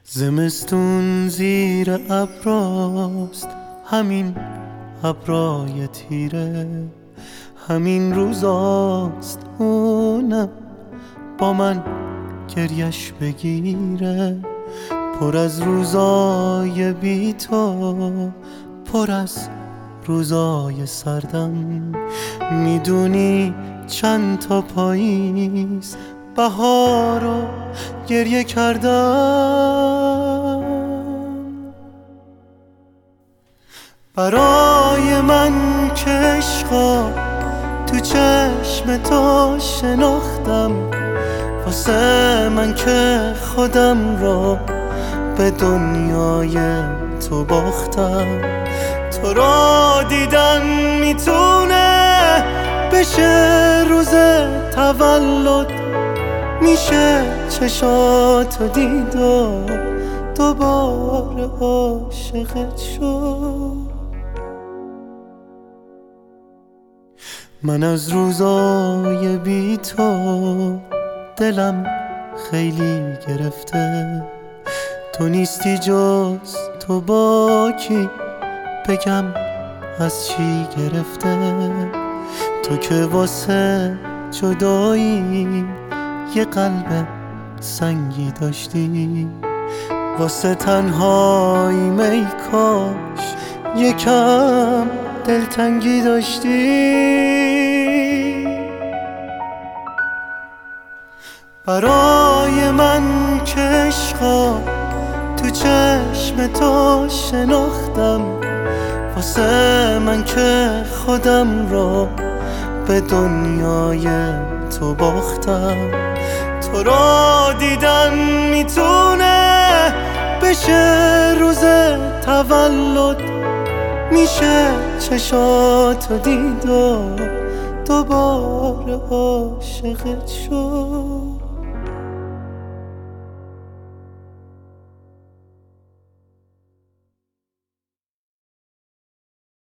زمستون زیر ابراست، همین ابرای تیره، همین روزاست اونم با من گریش بگیره. پر از روزای بی تو، پر از روزای سردم. میدونی چند تا پاییز بهار رو گریه کردم. برای من که عشقا تو چشم تو شناختم، واسه من که خودم رو به دنیای تو باختم. تو را دیدن میتونه بشه روز تولد، میشه چشاتو دید و دوباره عاشقت شد. من از روزای بی تو دلم خیلی گرفته. تو نیستی جز تو، با کی بگم از چی گرفته؟ تو که واسه جدایی یه قلب سنگی داشتی، واسه تنهایی می کاش یکم دلتنگی داشتی. برای من که عشقا تو چشم تو شناختم، واسه من که خودم رو به دنیای تو باختم. تو را دیدن میتونه بشه روز تولد، میشه چشاتو دید و دوباره عاشقت شد.